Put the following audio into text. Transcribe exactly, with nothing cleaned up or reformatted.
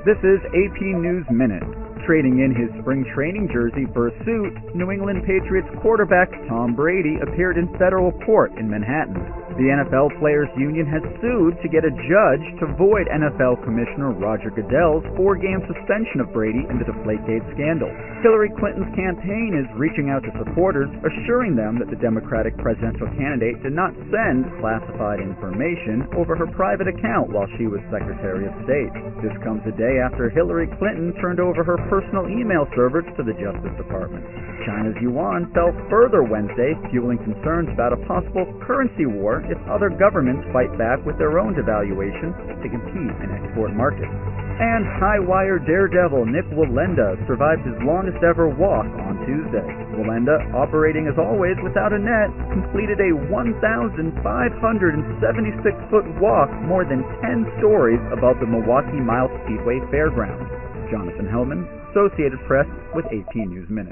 This is A P News Minute. Trading in his spring training jersey for a suit, New England Patriots quarterback Tom Brady appeared in federal court in Manhattan. The N F L Players Union has sued to get a judge to void N F L Commissioner Roger Goodell's four-game suspension of Brady in the Deflategate scandal. Hillary Clinton's campaign is reaching out to supporters, assuring them that the Democratic presidential candidate did not send classified information over her private account while she was Secretary of State. This comes a day after Hillary Clinton turned over her personal email servers to the Justice Department. China's yuan fell further Wednesday, fueling concerns about a possible currency war if other governments fight back with their own devaluation to compete in export markets. And high-wire daredevil Nik Wallenda survived his longest-ever walk on Tuesday. Wallenda, operating as always without a net, completed a one thousand five hundred seventy-six foot walk more than ten stories above the Milwaukee Mile Speedway Fairgrounds. Jonathan Hellman, Associated Press, with A P News Minute.